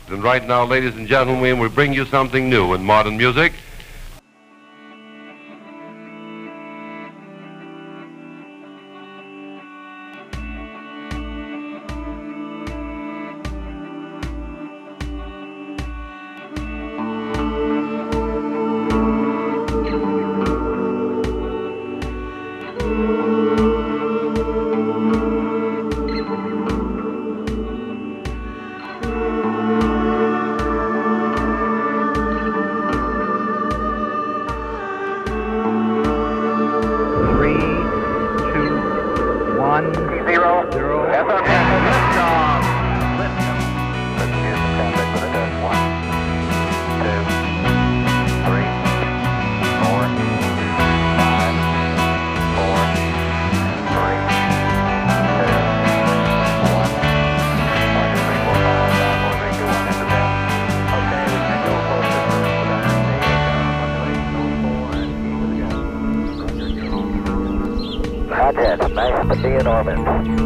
And right now, ladies and gentlemen, we bring you something new in modern music. Nice to be in orbit.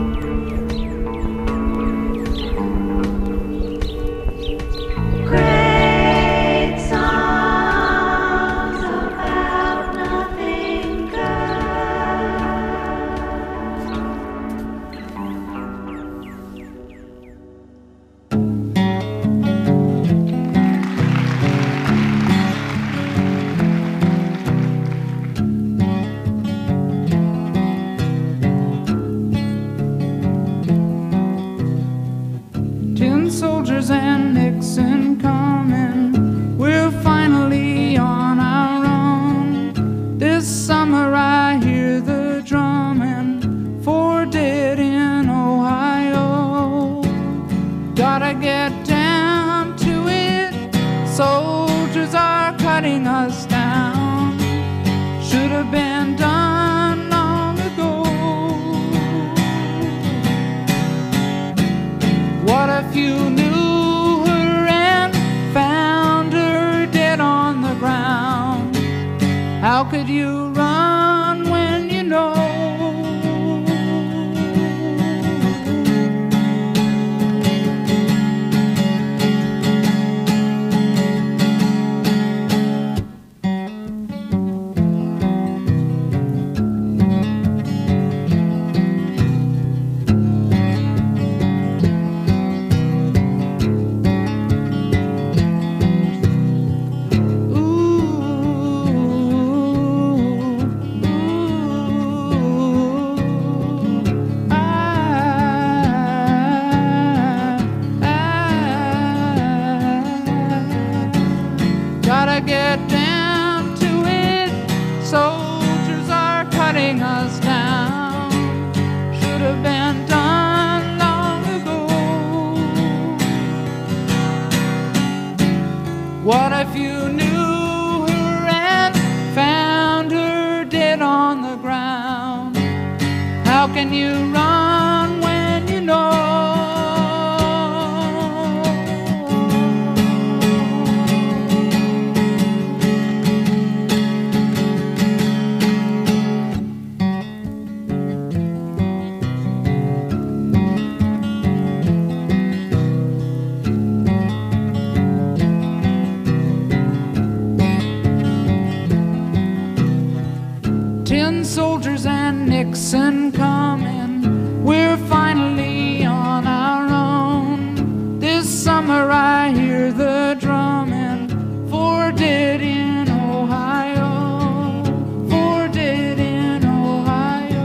Soldiers and Nixon coming, we're finally on our own. This summer I hear the drumming for dead in Ohio. Gotta get down to it, soldiers are cutting us down. Should have been done long ago. What if you knew her and found her dead on the ground? How could you run when you know? Gotta get down to it, soldiers are cutting us down. Should have been done long ago. What if you knew her and found her dead on the ground? How can you run when you know? Soldiers and Nixon coming, we're finally on our own. This summer I hear the drumming for dead in Ohio, for dead in Ohio.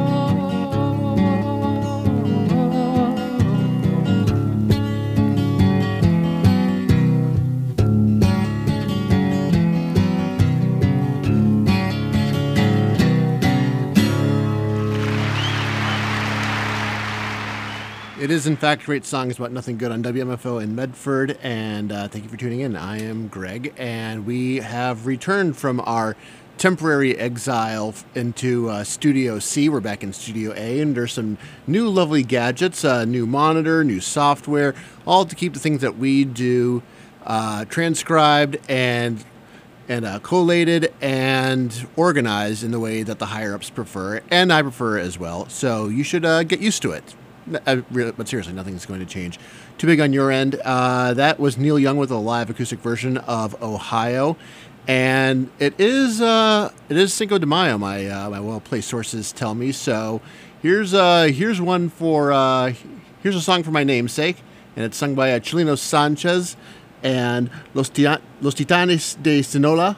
It is, in fact, Great Songs About Nothing Good on WMFO in Medford, and thank you for tuning in. I am Greg, and we have returned from our temporary exile into Studio C. We're back in Studio A, and there's some new lovely gadgets, new monitor, new software, all to keep the things that we do transcribed and collated and organized in the way that the higher-ups prefer, and I prefer as well. So you should get used to it. But seriously, nothing's going to change. Too Big on Your End. That was Neil Young with a live acoustic version of Ohio. And it is Cinco de Mayo, my well-placed sources tell me. So here's a song for my namesake, and it's sung by Chileno Sanchez and Los Titanes de Sinaloa,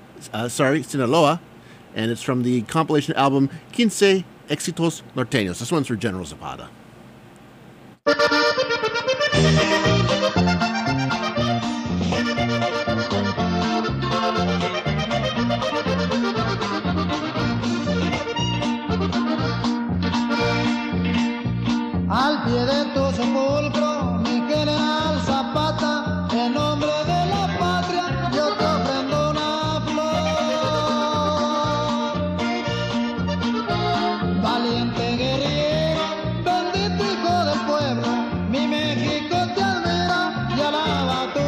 and it's from the compilation album Quince Éxitos Norteños. This one's for General Zapata. Al pie de tu sepulcro, mi general Zapata, en nombre de la patria, yo te ofrendo una flor. Valiente guerrero, bendito hijo del pueblo, mi México te admira y alaba tu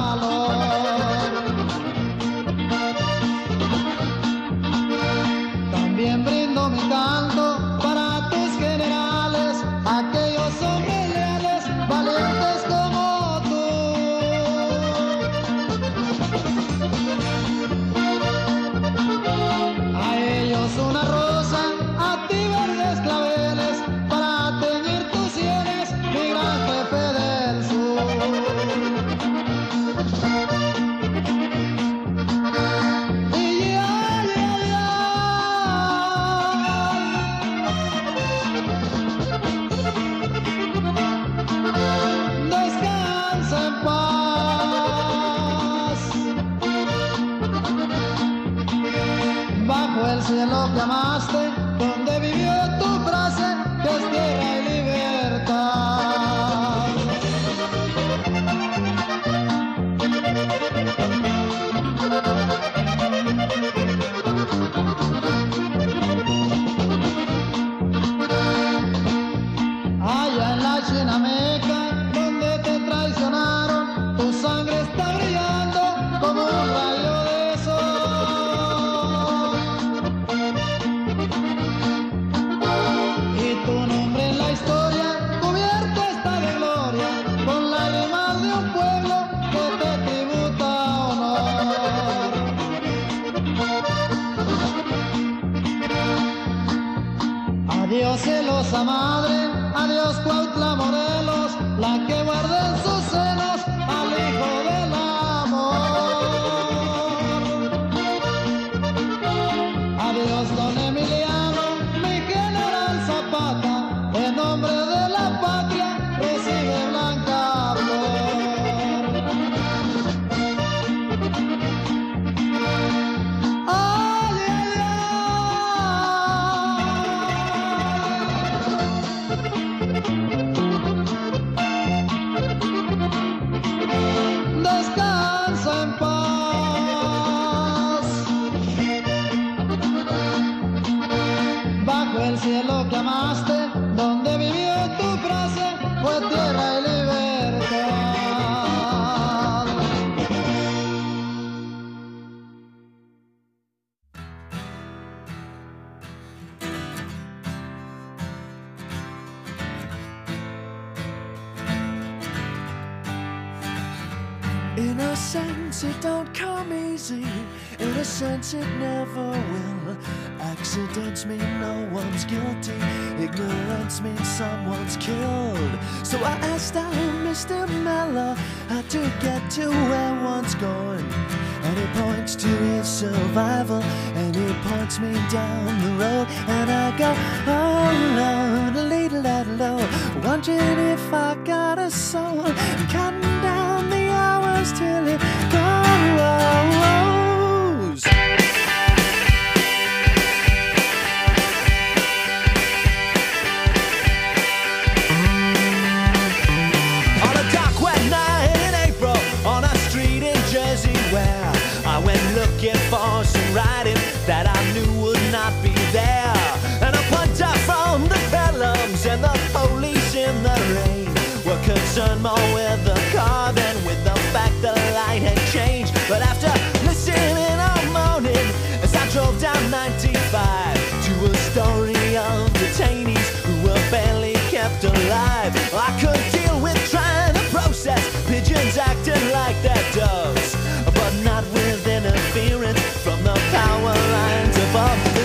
valor. También brindo mi canto para tus generales, aquellos hombres leales, valientes como tú. A ellos una rosa, a ti verdes claveles, para teñir tus sienes, mi gran jefe del sur. Y descansa en paz. Bajo el cielo que amaste, donde vivió tu frase, que es tierra y libertad. Allá en la Chinameca, donde te traicionaron, tu sangre está brillando como un rayo de sol. Y tu nombre en la historia cubierto está de gloria, con lágrimas de un pueblo que te tributa honor. Adiós celosa madre, adiós Cuautla Morelos, la que guarda en sus senos al hijo del amor. Adiós don Emiliano, mi general Zapata, en nombre de la patria recibe blanca flor. Ay, ay, descansa en paz. Bajo el cielo que amaste, donde vivió tu frase, fue tierra y libertad. In a sense it don't come easy, in a sense it never will. Accidents mean no one's guilty, ignorance means someone's killed. So I asked out Mr. Mellor how to get to where one's going, and he points to his survival, and he points me down the road, and I go, oh Lord, a little low, wondering if I got a soul, counting down the hours till it goes. On a dark wet night in April, on a street in Jersey where I went looking for some writing that I knew would not be there, and a punter from the Pelhams and the police in the rain were concerned more with the car than with the fact the light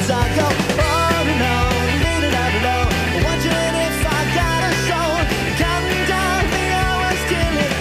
as I go on and on, wondering if I got a soul, counting down the hours till it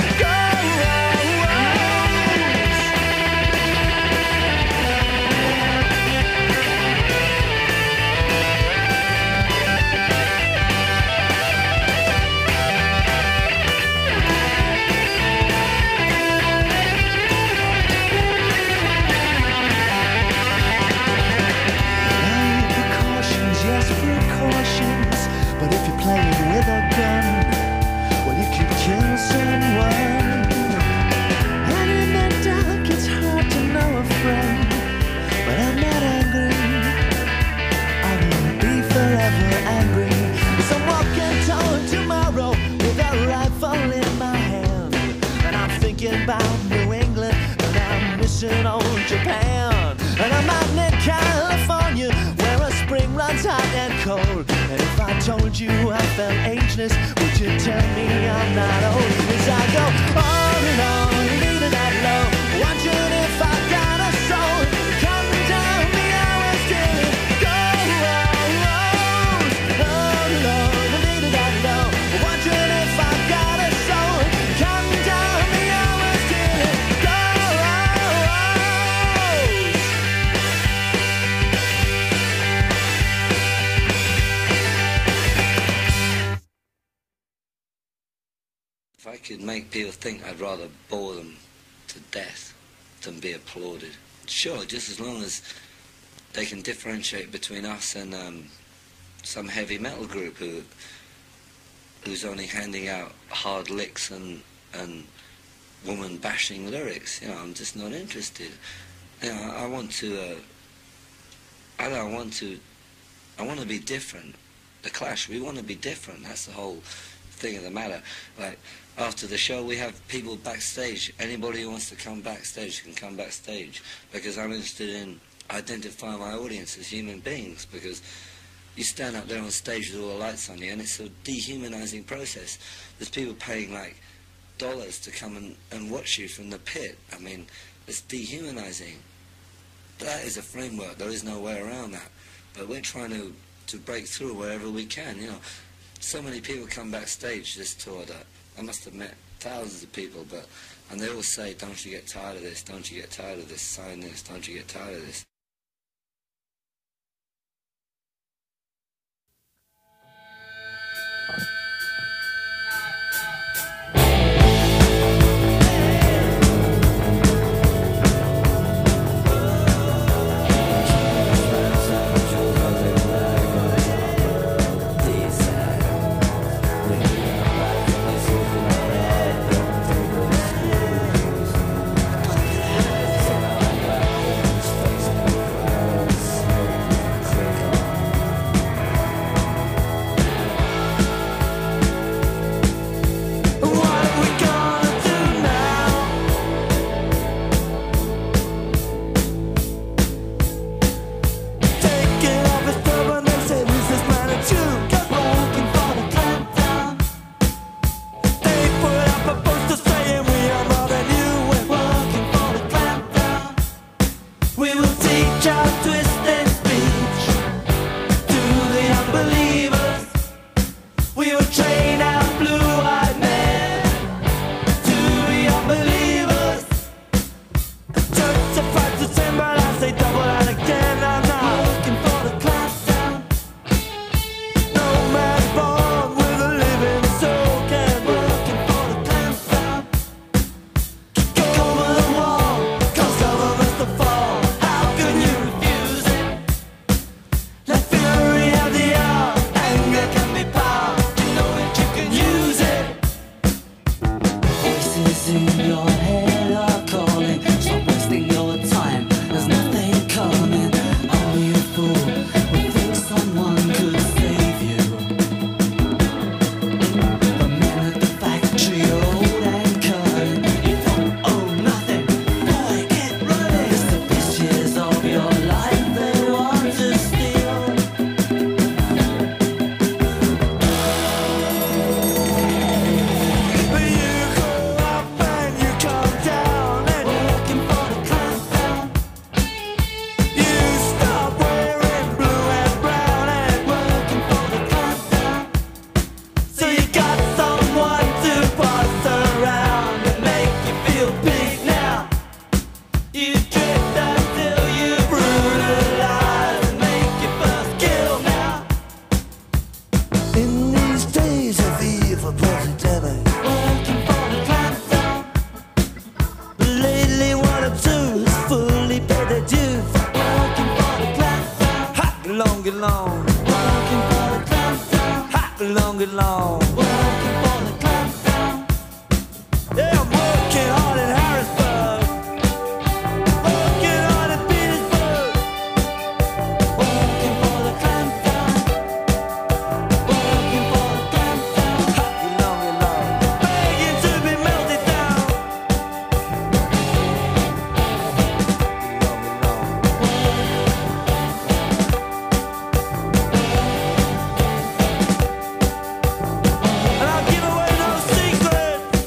but if you're playing with a gun, well, you could kill someone. And in the dark, it's hard to know a friend. But I'm not angry. I will be forever angry. As I'm walking toward tomorrow with a rifle in my hand, and I'm thinking about New England, and I'm missing old Japan. And I'm out in California, where a spring runs hot and cold. And if I told you I felt ageless, would you tell me I'm not old? As I go on and on, leaving that low, wondering if I got a soul, counting down the hours till it goes. On and on, leaving that low, wondering if I got a soul, counting down the hours till it goes. If I could make people think, I'd rather bore them to death than be applauded. Sure, just as long as they can differentiate between us and some heavy metal group who's only handing out hard licks and woman-bashing lyrics. You know, I'm just not interested. You know, I want to be different. The Clash, we want to be different. That's the whole thing of the matter. Like, after the show, we have people backstage. Anybody who wants to come backstage can come backstage, because I'm interested in identifying my audience as human beings, because you stand up there on stage with all the lights on you, and it's a dehumanizing process. There's people paying like dollars to come and watch you from the pit. I mean, it's dehumanizing. That is a framework. There is no way around that. But we're trying to break through wherever we can, you know. So many people come backstage this tour that I must have met thousands of people, and they all say, don't you get tired of this, don't you get tired of this, sign this, don't you get tired of this. belong, belong. Working for the clampdown. Ha, belong, belong. Working for the clampdown. Yeah, I'm working hard in Harrisburg. Working hard in Petersburg. Working for the clampdown. Working for the clampdown. Ha, belong, belong. Begging to be melted down. And I'll give away no secrets.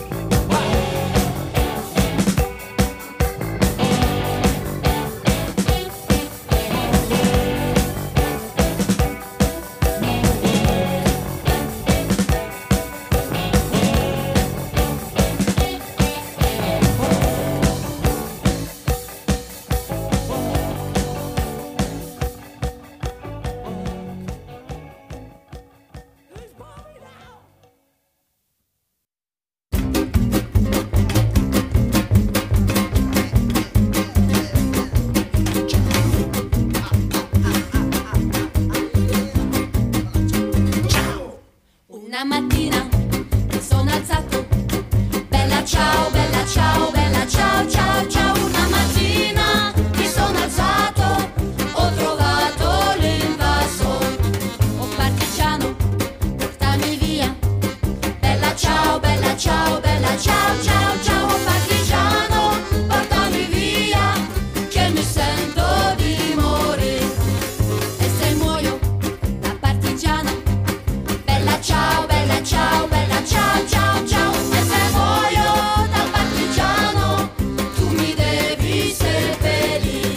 Una mattina mi sono alzato, bella ciao, bella ciao, bella ciao, ciao, ciao. Una mattina mi sono alzato, ho trovato l'invaso. Oh partigiano, portami via, bella ciao, bella ciao, bella ciao, ciao, ciao. Oh partigiano, portami via, che mi sento di morire. E se muoio da partigiano, bella ciao, bella ciao, bella ciao, ciao, ciao. E se muoio da partigiano, tu mi devi seppellire.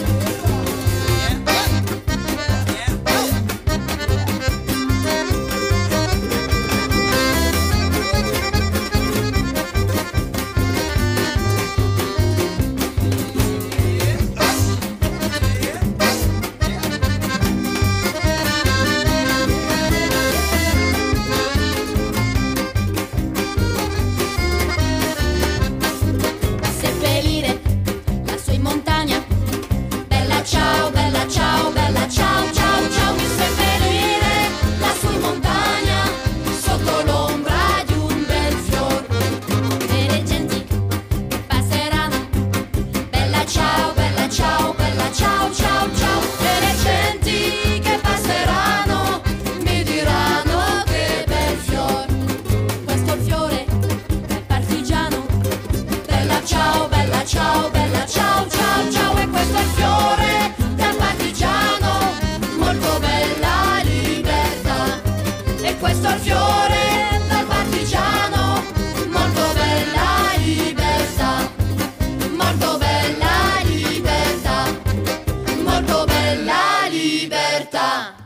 Seppellire lassù in montagna, bella ciao, bella ciao, bella ciao, ciao, ciao. Mi seppellire lassù in montagna, sotto l'ombra di un bel fior. E le genti che passeranno, bella ciao, bella ciao, bella ciao, ciao, ciao. E le genti che passeranno mi diranno che bel fior. Questo è il fiore del partigiano, bella ciao, bella ciao, bella ciao, ciao, ciao. E questo è il fiore del partigiano, molto bella libertà. E questo è il fiore del partigiano, molto bella libertà. Molto bella libertà, molto bella libertà.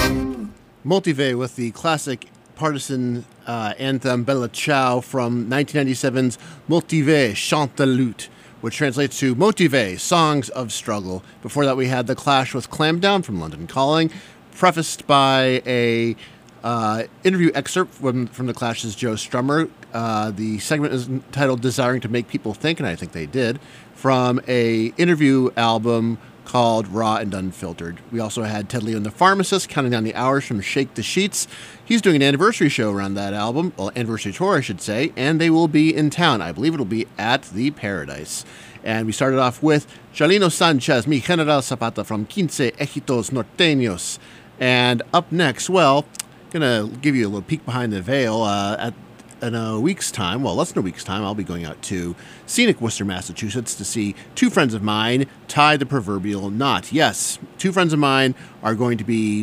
Multivey with the classic partisan anthem Bella Ciao from 1997's Multivey Chant de Lutte, which translates to Motive, Songs of Struggle. Before that, we had The Clash with Clamdown from London Calling, prefaced by a interview excerpt from The Clash's Joe Strummer. The segment is entitled Desiring to Make People Think, and I think they did, from a interview album called Raw and Unfiltered. We also had Ted Leo and the Pharmacist counting down the hours from Shake the Sheets. He's doing an anniversary show around that album, well, anniversary tour, I should say, and they will be in town. I believe it'll be at the Paradise. And we started off with Chalino Sanchez, Mi General Zapata from Quince Ejitos Norteños. And up next, well, gonna give you a little peek behind the veil. In a week's time, well, less than a week's time, I'll be going out to scenic Worcester, Massachusetts to see two friends of mine tie the proverbial knot. Yes, two friends of mine are going to be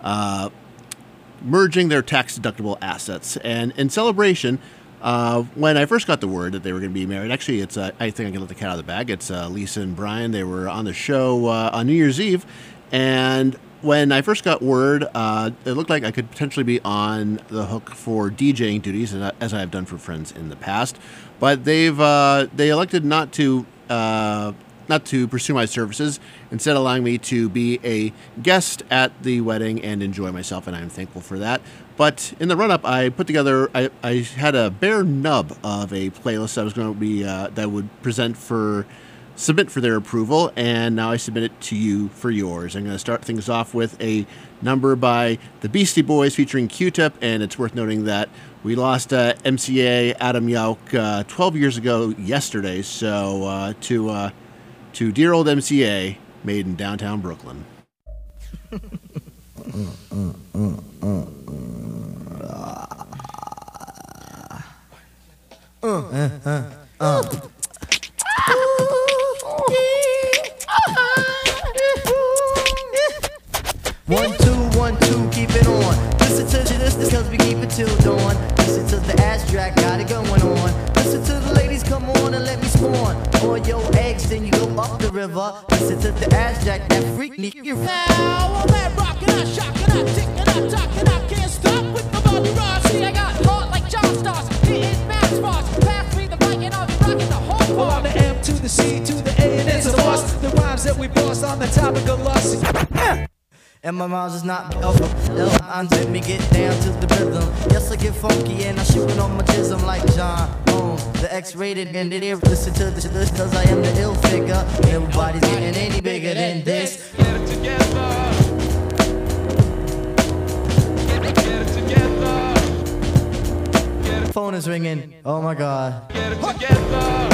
merging their tax-deductible assets. And in celebration, when I first got the word that they were going to be married, actually, it's I think I can let the cat out of the bag. It's Lisa and Brian. They were on the show on New Year's Eve, and when I first got word, it looked like I could potentially be on the hook for DJing duties, as I have done for friends in the past. But they elected not to pursue my services, instead allowing me to be a guest at the wedding and enjoy myself, and I'm thankful for that. But in the run-up, I put together, I had a bare nub of a playlist I was going to be that would present for submit for their approval, and now I submit it to you for yours. I'm going to start things off with a number by the Beastie Boys featuring Q-Tip, and it's worth noting that we lost MCA Adam Yauch 12 years ago yesterday, so to dear old MCA, made in downtown Brooklyn. One, two, keep it on. Listen to this cause we keep it till dawn. Listen to the ass track, got it going on. Listen to the ladies, come on and let me spawn. All your eggs, then you go up the river. Listen to the ass jack, that freak me. Now I'm at rockin', I shockin', I tickin', I talkin', I can't stop with my body rock. See, I got heart like John Stars, hitting mass bars. Pass me the mic and I'll be rockin' the whole Well, bar. on the M to the C to the A and it's a must. The rhymes that we boss on the topic of lust. And my rhymes is not over. Let me get down to the rhythm. Yes, I get funky and I shoot it on my jism like John Holmes, the X-rated and it listen to this cause I am the ill figure. Everybody's getting any bigger than this. Get it together. Get it together. Get it. Phone is ringing. Oh my God. Get it together.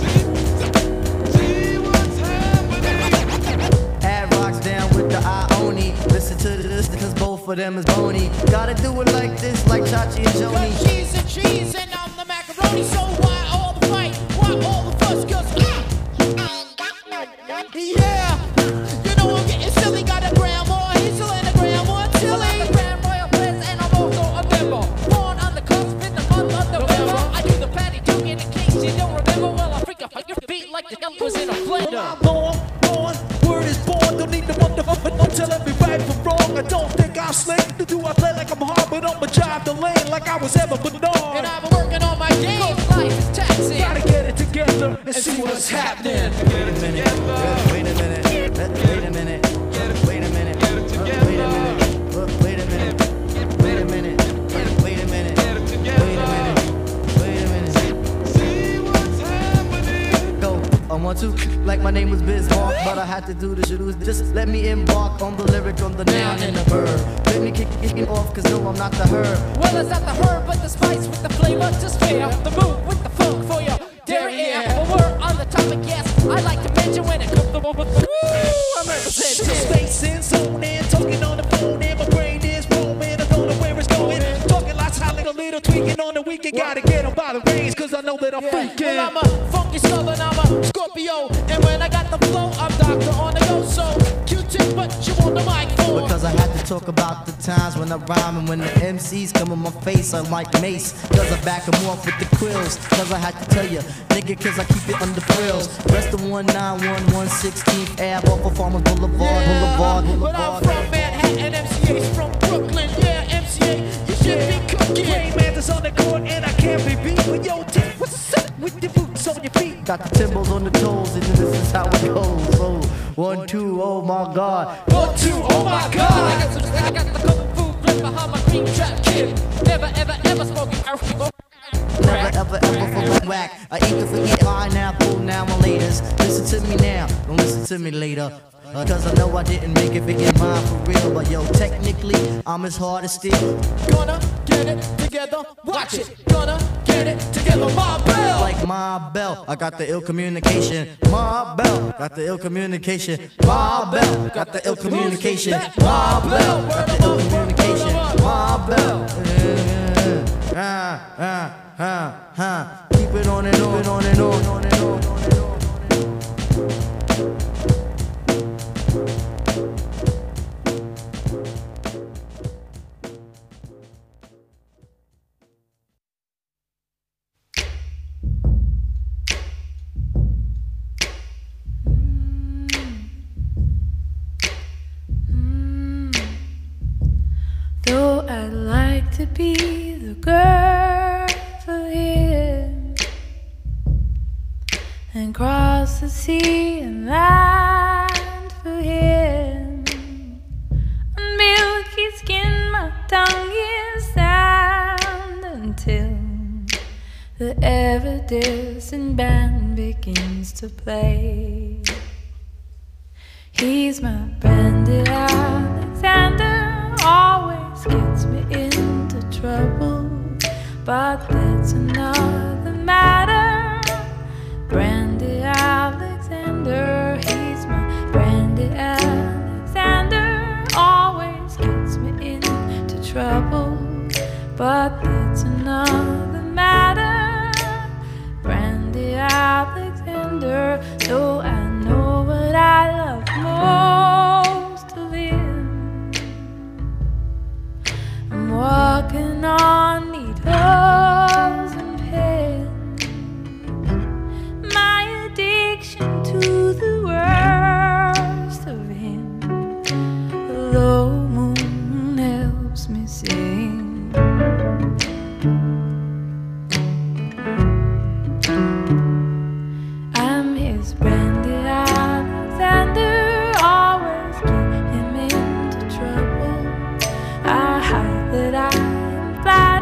See what's happening. Add rocks down with the Ioni. Listen to this cause both of them is bony. Gotta do it like this, like Chachi and Joni. Cut cheese and I'm the macaroni. So why all the fight? Why all the fuss? Cause yeah, you know I'm getting silly. Got a grandma Hazel and a grandma Tilly. I'm the Grand Royal Prince and I'm also a member. Born on the cusp in the month of November. I do the patty duke in case you don't remember. Well, I freak up your beat like the hell was in a blender. Born, word is born. Don't need the motherfucker. Don't tell me right from wrong. I don't think I'm slick. Do I play like I'm hard, but I'ma drive the lane like I was ever Bernard. And I've been working on my game. Life is taxing. Gotta get it together and see what's happening. Get it together. Wait a minute. Wait a minute. Wait a minute. Get it together. Wait a minute. Wait a minute. Wait a minute. Get it together. Wait a minute. See what's happening. Go. I want to, like my name was Bismarck, but I had to do the shit. Just let me embark on the lyric, on the noun and the verb. Let me kick it off, cause no, I'm not the herb. Well, it's not the herb, but the spice with the flavor to spare the move with the funk for your dairy air. Well, we're on the topic, yes. I like to mention when it comes to woo, I'm representing. Space in, zone in, talking on the phone, and my brain is roaming. I don't know where it's going. Talking lots, hollering a little tweaking on the weekend. Gotta get them by the reins, cause I know that I'm freaking. Well, I'm a funky southern, I'm a Scorpio. And when I got the flow, I'm Doctor on the go. So, Q-tip, but you want the mic for? Because I had to talk about the times when I rhyme and when the MCs come in my face, I'm like Mace. Cause I back them off with the quills. Cause I had to tell you, nigga, cause I keep it under frills. Rest of 191 16th Ave off of Farmers Boulevard, But I'm from Manhattan, MCA's from Brooklyn. Yeah, MCA, you should be cooking. Rain Mantis on the court and I can't be beat. But yo, Tim, what's up with the boots on your feet? Got the timbals on the toes, and this is how it goes. So, 1, 2, oh my God. 1, 2, oh my God. I got the kung fu grip behind my green trap kid. Never, ever spoken African. Never, ever for whack. I eat the forget pineapple now and laters. Listen to me now, don't listen to me later. Cause I know I didn't make it big in mind for real. But yo, technically, I'm as hard as steel. Gonna get it together, watch it. Gonna get it together, my bell. Like my bell, I got the ill communication. My bell, got the ill communication. My bell, got the ill communication. My bell, got the ill communication. My bell. Keep it on and on and on and on. Though I'd like to be the girl for him and cross the sea and land for him. On milky skin, my tongue is sound until the ever distant band begins to play. He's my Brandy Alexander, always gets me into trouble, but that's another matter. Brandy Alexander, he's my Brandy Alexander, always gets me into trouble, but that's another matter. Brandy Alexander, though I know what I love most of him. I'm walking on needles and pins. My addiction to the worst of him. The low moon helps me sing. I'm his Brandy Alexander, always get him into trouble. I hide that I'm flying.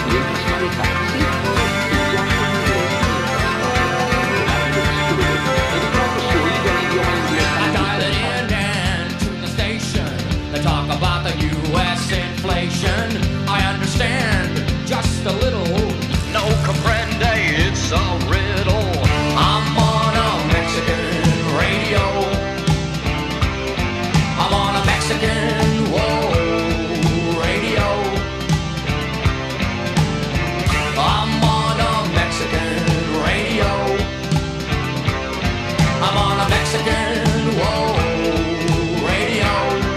mientras maneja estudiando inglés educando su oído al idioma inglés. I dial it in and to the station. They talk about the U.S. inflation. I understand just a little. No comprende, it's a riddle. I'm on a Mexican radio. I'm on a Mexican, whoa, radio. I'm on a Mexican radio. I'm on a Mexican, whoa, radio.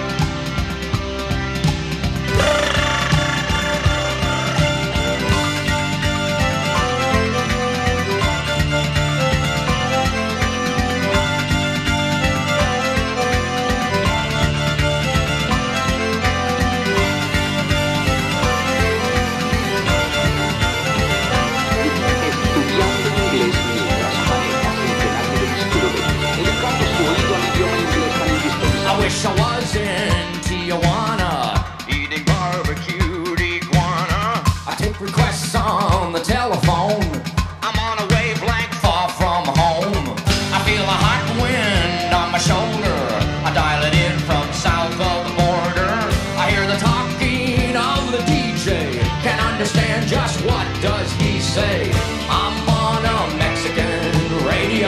Estudiando inglés mientras maneja centenario del estilo de educando su oído al idioma inglés tan indispensable. I wish I was in Tijuana, eating barbecued iguana. I take requests on the telephone. I'm on a wavelength far from home. I feel a hot wind on my shoulder. I dial it in from south of the border. I hear the talking of the DJ. Can't understand just what does he say. I'm on a Mexican radio.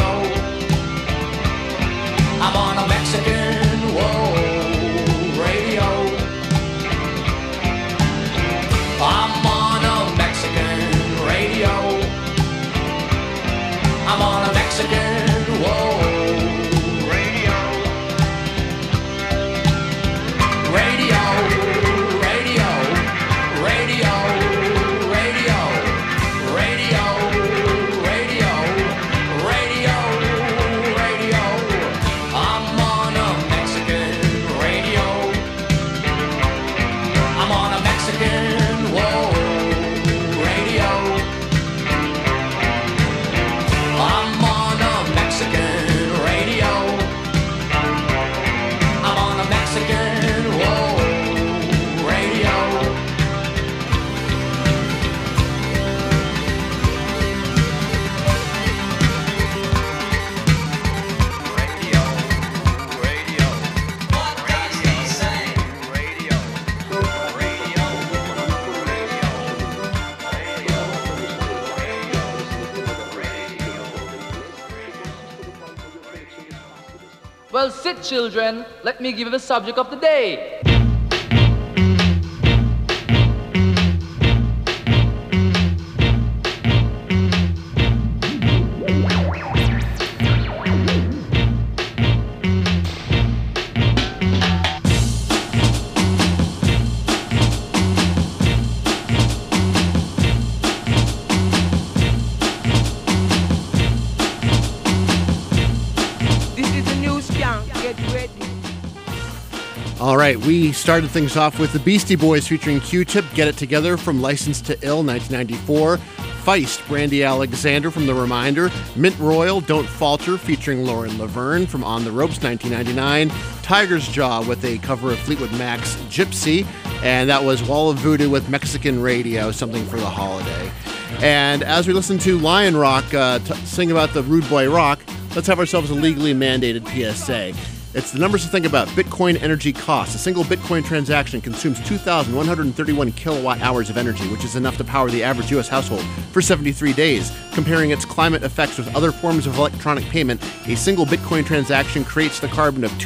I'm on a Mexican, whoa, radio. I'm on a Mexican radio. I'm on a Mexican, whoa, radio. Radio, radio, radio, radio, radio, radio, radio, radio. I'm on a Mexican radio. I'm on a Mexican, whoa, radio. I'm on a Mexican radio. I'm on a Mexican, whoa, radio. Well, sit, children. Let me give you the subject of the day. This is the new skunk. Get ready. All right, we started things off with the Beastie Boys featuring Q-Tip, Get It Together from License to Ill, 1994. Feist, Brandy Alexander from The Reminder. Mint Royal, Don't Falter, featuring Lauren Laverne from On the Ropes, 1999. Tiger's Jaw with a cover of Fleetwood Mac's Gypsy. And that was Wall of Voodoo with Mexican Radio, Something for the Holiday. And as we listen to Lion Rock sing about the Rude Boy Rock, let's have ourselves a legally mandated PSA. It's the numbers to think about. Bitcoin energy costs. A single Bitcoin transaction consumes 2,131 kilowatt hours of energy, which is enough to power the average U.S. household for 73 days. Comparing its climate effects with other forms of electronic payment, a single Bitcoin transaction creates the carbon of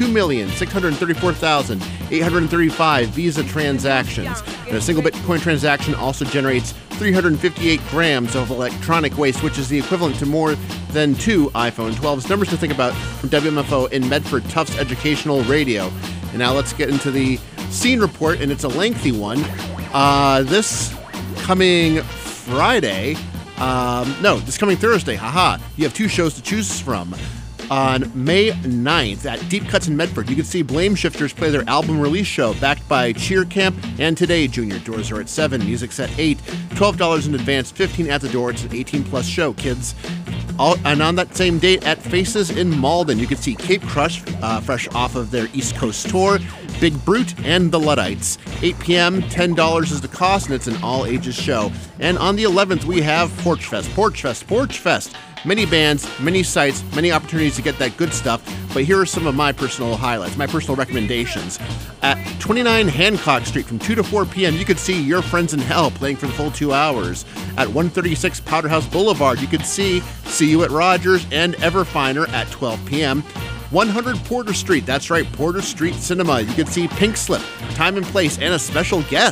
2,634,835 Visa transactions. And a single Bitcoin transaction also generates 358 grams of electronic waste, which is the equivalent to more than 2 iPhone 12s. Numbers to think about from WMFO in Medford, Tufts Educational Radio. And now let's get into the scene report, and it's a lengthy one. This coming Friday, this coming Thursday, you have 2 shows to choose from. On May 9th at Deep Cuts in Medford, you can see Blame Shifters play their album release show backed by Cheer Camp and Today Junior. Doors are at 7, music's at 8, $12 in advance, $15 at the door. It's an 18-plus show, kids. And on that same date at Faces in Malden, you can see Cape Crush, fresh off of their East Coast tour. Big Brute and the Luddites. 8 p.m., $10 is the cost, and it's an all-ages show. And on the 11th, we have Porch Fest. Many bands, many sites, many opportunities to get that good stuff, but here are some of my personal highlights, my personal recommendations. At 29 Hancock Street from 2 to 4 p.m., you could see Your Friends in Hell playing for the full 2 hours. At 136 Powderhouse Boulevard, you could see You at Rogers and Everfiner at 12 p.m. 100 Porter Street, that's right, Porter Street Cinema. You could see Pink Slip, Time and Place, and a special guest, !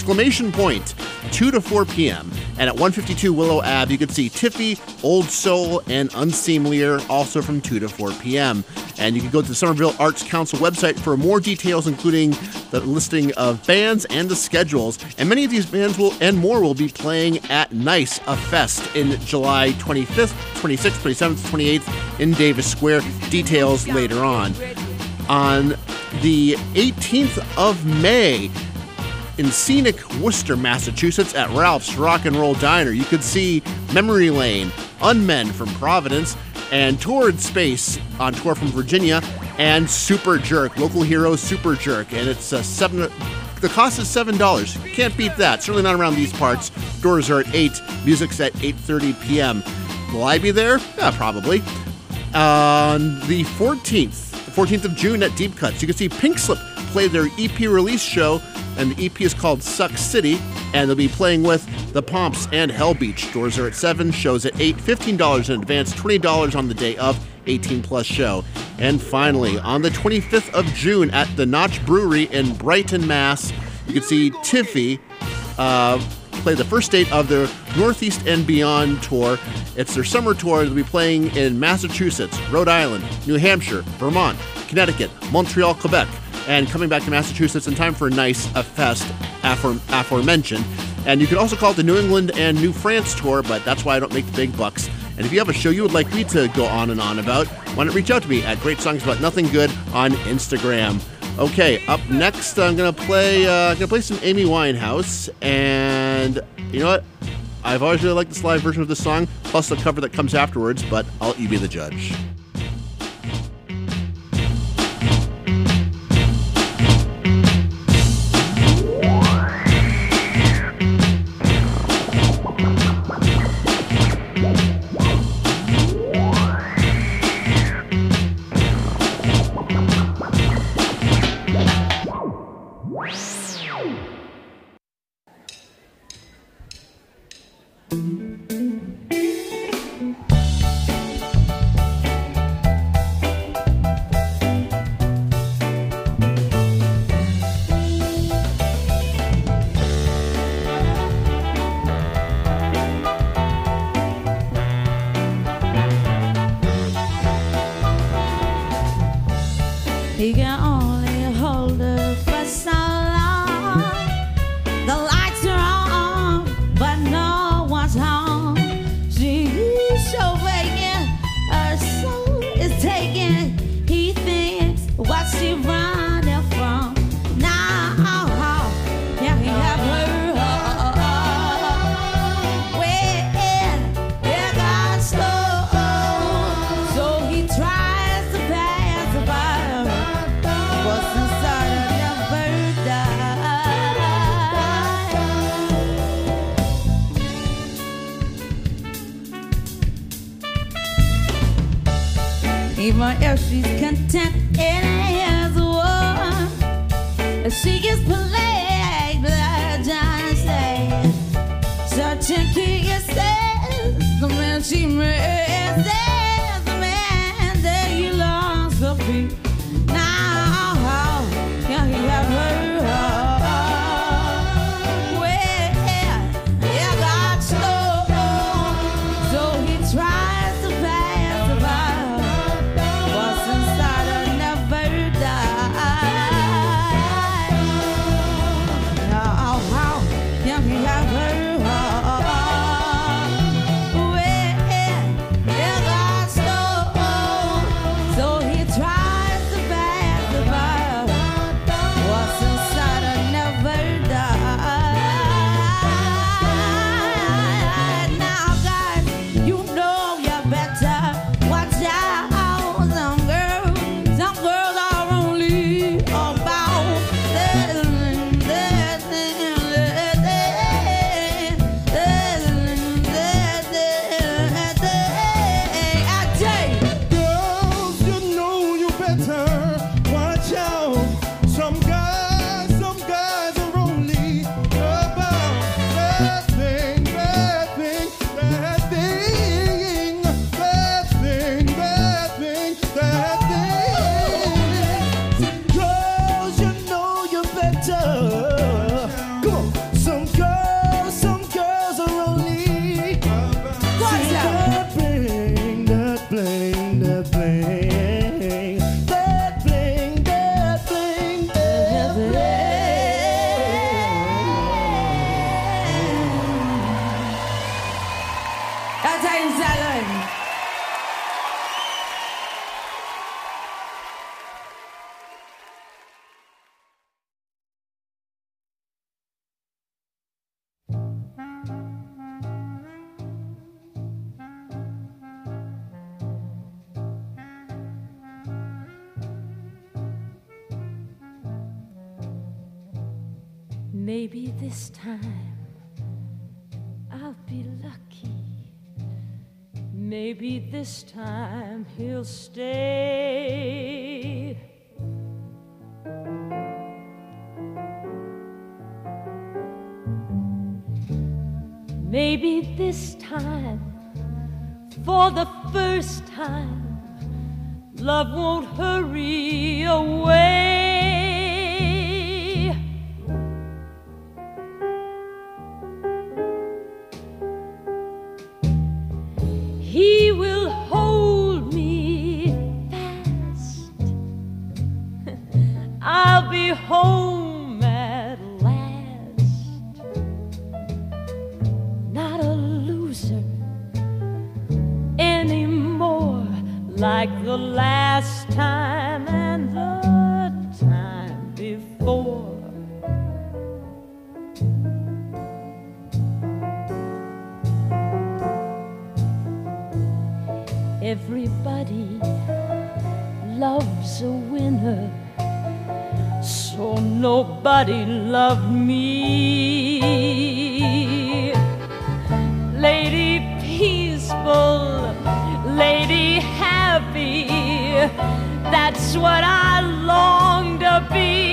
2 to 4 p.m. And at 152 Willow Ave, you could see Tiffy, Old Soul, and Unseemlier, also from 2 to 4 p.m. And you can go to the Somerville Arts Council website for more details, including the listing of bands and the schedules. And many of these bands and more will be playing at Nice, a fest in July 25th, 26th, 27th, 28th in Davis Square. Details later on. On the 18th of May, in scenic Worcester, Massachusetts at Ralph's Rock and Roll Diner, you could see Memory Lane, Unmen from Providence, and Torrid Space on tour from Virginia, and Super Jerk, local hero Super Jerk, and it's the cost is $7. Can't beat that. Certainly not around these parts. Doors are at 8. Music's at 8:30 p.m. Will I be there? Yeah, probably. On the 14th of June at Deep Cuts, you can see Pink Slip play their EP release show, and the EP is called Suck City, and they'll be playing with The Pomps and Hell Beach. Doors are at 7, shows at 8, $15 in advance, $20 on the day of, 18-plus show. And finally, on the 25th of June at the Notch Brewery in Brighton, Mass., you can see Tiffy play the first date of their Northeast and Beyond tour. It's their summer tour. They'll be playing in Massachusetts, Rhode Island, New Hampshire, Vermont, Connecticut, Montreal, Quebec, and coming back to Massachusetts in time for a nice fest aforementioned. And you can also call it the New England and New France tour, but that's why I don't make the big bucks. And if you have a show you would like me to go on and on about, why not reach out to me at Great Songs About Nothing Good on Instagram. Okay, up next I'm gonna play some Amy Winehouse, and you know what? I've always really liked this live version of the song, plus the cover that comes afterwards, but I'll let you be the judge. He can only hold her for so long. The lights are on, but no one's home. She's so vacant, her soul is taken. He thinks what's she running from? Now, yeah, he have her. When it got slow, so he tries to pacify her. What's inside her never dies. Even if she's content in his war, if she gets plagued, like John said, searching to yourself, the man she misses, the man that he longs to be. Now, yeah, he have her. Well, it got slow, so he tries to pacify her. What's inside her never dies. Now, yeah, he have her. Well, it got better. Come on. Some girls are only What's that bling, that bling, that bling, that bling, that bling, that bling. That's ein Salon. Maybe this time I'll be lucky. Maybe this time he'll stay. Maybe this time, for the first time, love won't hurry away. He will hold me fast. I'll be home at last. Not a loser anymore, like the last time and the time before. Everybody loves a winner, so nobody loved me. Lady peaceful, lady happy, that's what I long to be.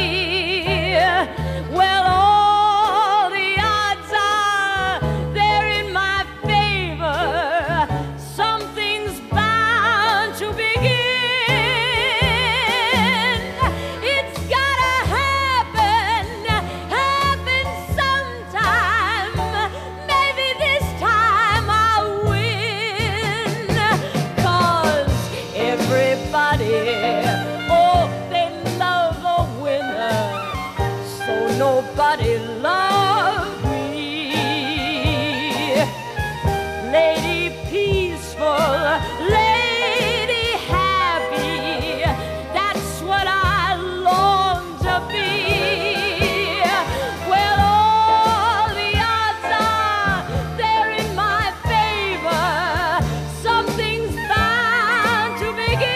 Well, all the odds are they're in my favor. Something's bound to begin. It's gotta happen sometime. Maybe this time I'll win. 'Cause everybody, oh, they love a winner, so nobody loved me. Lady peaceful, lady happy, that's what I long to be. Well, all the odds are they're in my favor. Something's bound to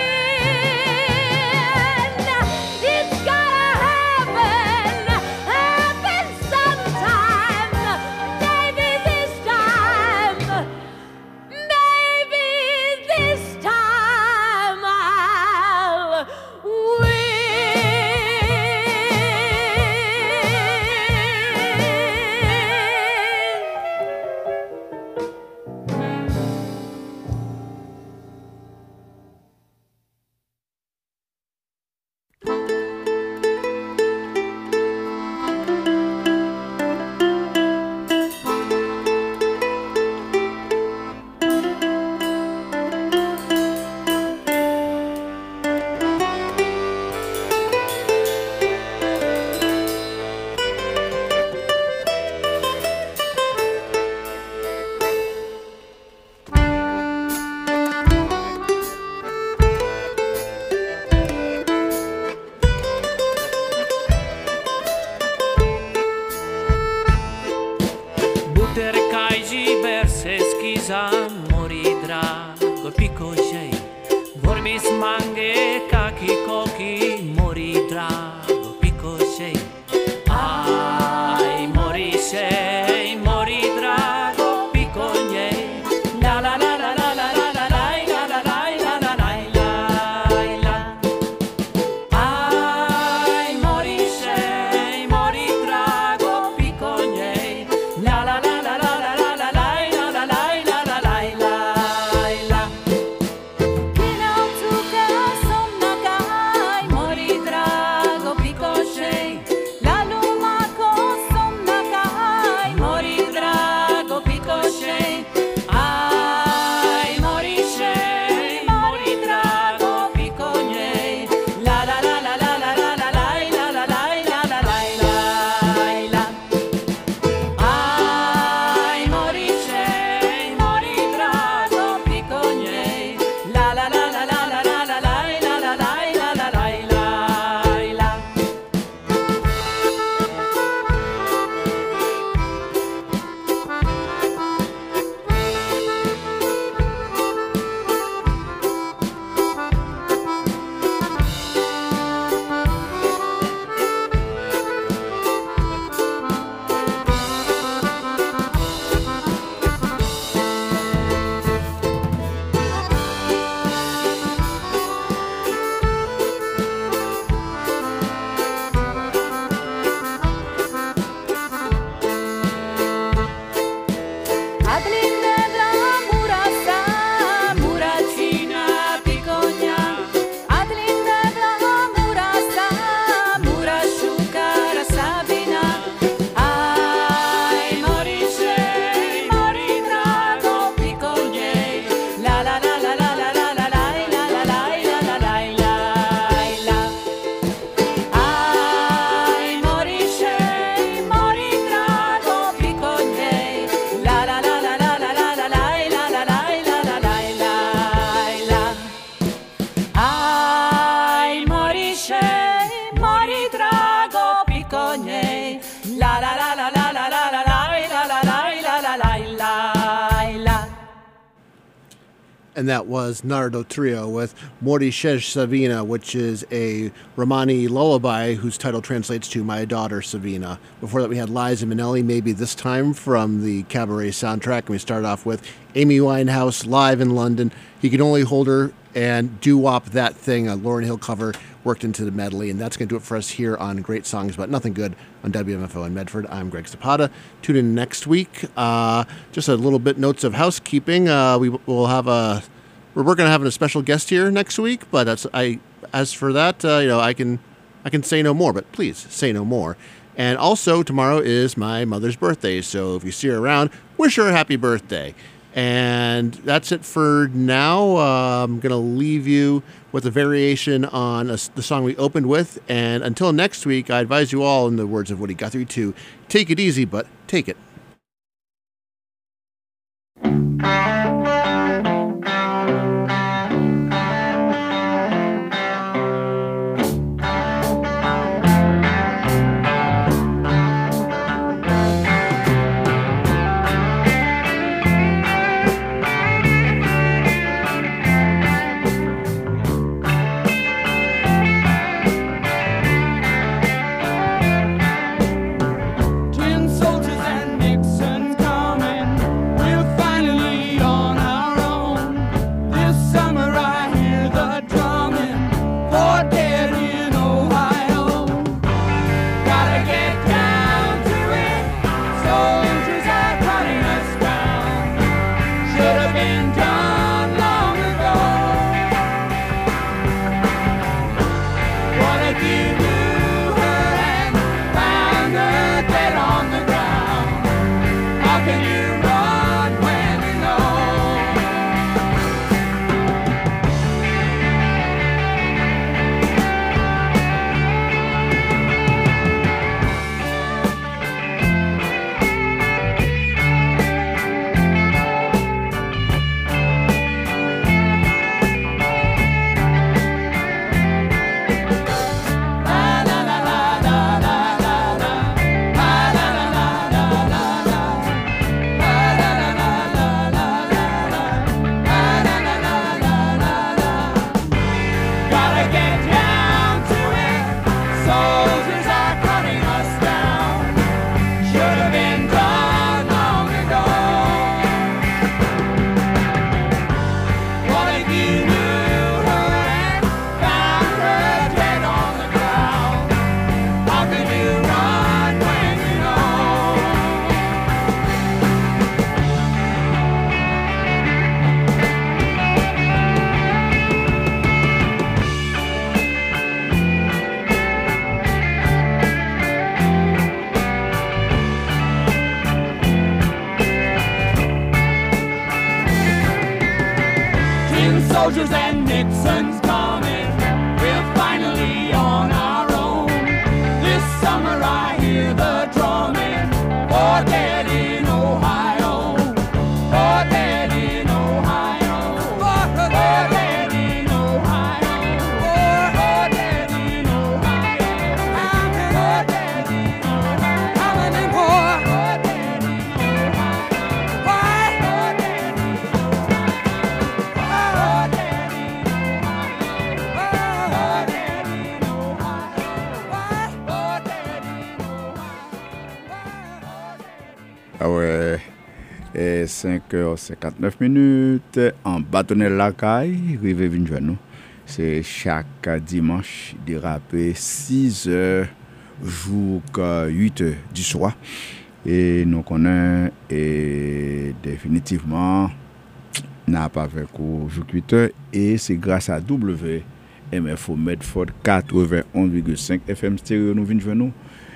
begin. It's gotta happen sometime. Maybe this time, maybe this time I'll Butere kajži verse skiza mori drago pikožej. Vorbi smange kaki koki mori drago pikožej. Aj mori šej, mori drago pikonjej. La la la la la la la la la la la la la la la. Aj mori šej, mori drago pikonjej. La la la la la la la la la la la la la la la. Kinautuka som nagai, mori drago pikošej. And that was Nardo Trio with Morishesh Savina, which is a Romani lullaby whose title translates to My Daughter Savina. Before that, we had Liza Minnelli, Maybe This Time, from the Cabaret soundtrack. And we started off with Amy Winehouse live in London. He Could Only Hold Her and Doo-Wop That Thing, a Lauryn Hill cover, worked into the medley. And that's going to do it for us here on Great Songs But Nothing Good on WMFO in Medford. I'm Greg Zapata. Tune in next week. Just a little bit notes of housekeeping. We're working on having a special guest here next week, but as for that, I can say no more, but please say no more. And also tomorrow is my mother's birthday, so if you see her around, wish her a happy birthday. And that's it for now. I'm going to leave you with a variation on the song we opened with. And until next week, I advise you all, in the words of Woody Guthrie, to take it easy, but take it. Soldiers and Nixon's coming. We're finally on our own. This summer I hear the drumming. For dead in Ohio. For dead in Ohio. For dead in Ohio. For dead in Ohio. For dead in Ohio. How many more? For dead in Ohio. Why? For dead in Ah ouais, et 5h59 en bâtonnet la caille, rive vin joindre nous. C'est chaque dimanche de rapper 6h jusqu'à 8h du soir. Et nous connaissons définitivement n'a pas fait qu'au jour 8h et c'est grâce à WMFO Medford 91,5 FM stéréo nous vin joindre nous.